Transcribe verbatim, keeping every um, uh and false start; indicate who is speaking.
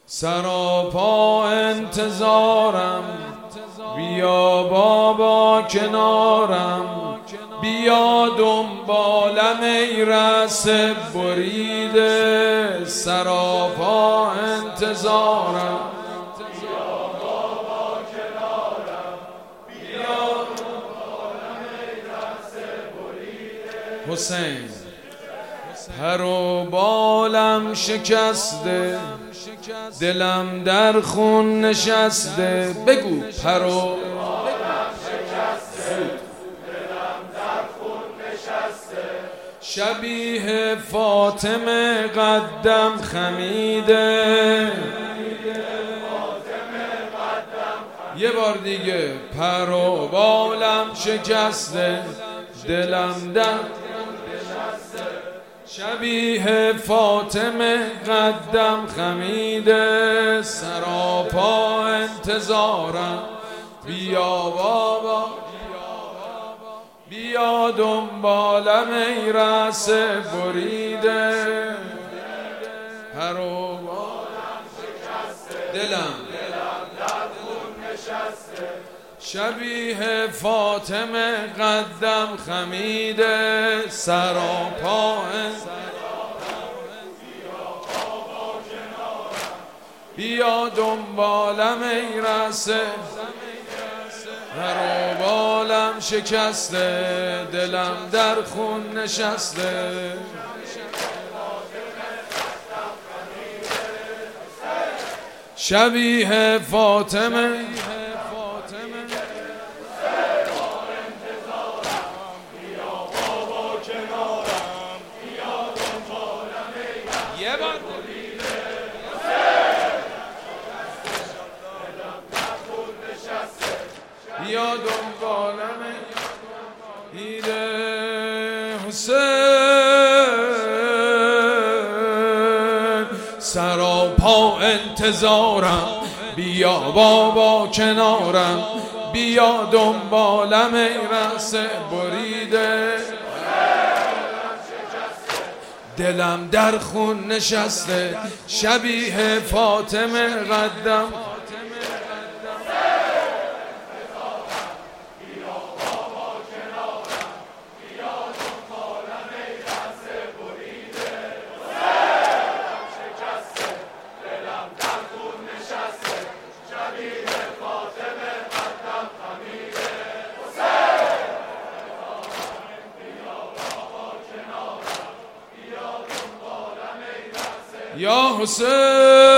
Speaker 1: سراپا انتظارم، بیا بابا کنارم، بیا دنبالم ای رس بریده. سراپا انتظارم، بیا بابا کنارم، بیا دنبالم ای رس بریده. حسین پر و بالم شکسته، دلم در خون نشسته. بگو پر و بالم شکسته، دلم در خون نشسته. شبیه فاطمه قدم خمیده. یه بار دیگه. پر و بالم شکسته، دلم در شبیه فاطمه قدم خمیده. سراپا انتظارم، بیا بابا بیا دنبالم ای رس بریده. پر و بالم شکسته، دلم در خون نشسته. شبیه فاطمه قدم خمیده. سراپا بیا دنبالم ای رس. پر و بالم شکسته، دلم در خون نشسته. شبیه فاطمه بیا دنبالم دیده. حسین سراپا انتظارم، بیا بابا کنارم، بیا دنبالم ای رس بریده. دلم در خون نشسته، شبیه فاطمه قدم. یا حسین